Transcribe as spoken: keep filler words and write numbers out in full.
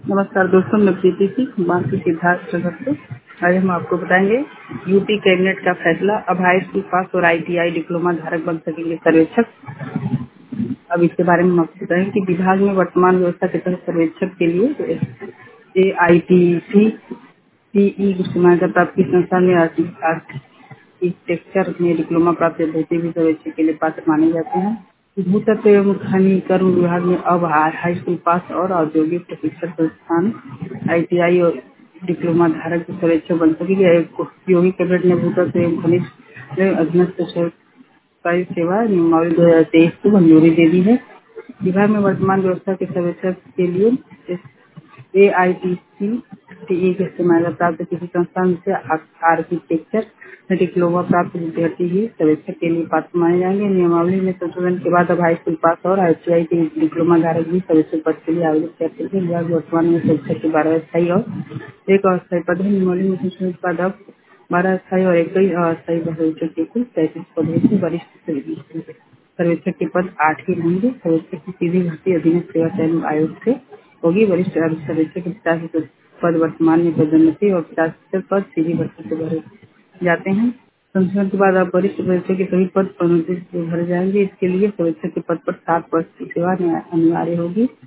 नमस्कार दोस्तों, मैं प्रीति सिंह बांसी सिद्धार्थ नगर से। आज हम आपको बताएंगे यूपी कैबिनेट का फैसला। अब हाई स्कूल पास और आईटीआई डिप्लोमा धारक बन सकेंगे सर्वेक्षक। अब इसके बारे में हम आपको बताएंगे कि विभाग में वर्तमान व्यवस्था के तहत सर्वेक्षक के लिए ए आई टी सी टीई की मान्यता प्राप्त इस संस्थान में आर्किटेक्चर में डिप्लोमा प्राप्त अभ्यर्थी भी सर्वेक्षक के लिए पात्र माने जाते हैं। भूतत्व एवं खनिकर्म विभाग में अब हाई स्कूल पास और औद्योगिक प्रशिक्षण संस्थान आईटीआई और डिप्लोमा धारक सर्वेक्षक बन सकेंगे। योगी कैबिनेट ने भूतत्व एवं खनिज अधीनस्थ सरकारी सेवा नियमावली दो हजार तेईस को मंजूरी दे दी है। विभाग में वर्तमान व्यवस्था के सर्वेक्षक के लिए ए आई टी सी टीई के इस्तेमाल प्राप्त किसी संस्थान से आर्किटेक्चर में डिप्लोमा प्राप्त विद्यार्थी ही सर्वेक्षक के लिए पात्र माने जाएंगे। नियमावली में संशोधन के बाद अब हाई स्कूल पास और आईटीआई के डिप्लोमा धारक भी सर्वेक्षक पद के लिए आवेदन कर सकते हैं। विभाग वर्तमान में सर्वेक्षक के बारह स्थायी और एक अस्थायी पद है। नियमावली में संशोधन के बाद अब बारह स्थायी और एक अस्थायी सर्वेक्षक के कुल पैंतीस पद हैं। वरिष्ठ सर्वेक्षक के पद आठ ही रहेंगे। सर्वेक्षक की सीधी भर्ती अधीनस्थ सेवा चयन आयोग से होगी। वरिष्ठ सर्वेक्षक के पचास फीसद पद वर्तमान में पदोन्नति और पचास फीसद पद सीधी भर्ती से भरे जाते हैं। संशोधन के बाद अब वरिष्ठ सर्वेक्षक के सभी पद पदोन्नति से भरे जाएंगे। इसके लिए सर्वेक्षक के पद पर सात वर्ष की सेवा अनिवार्य होगी।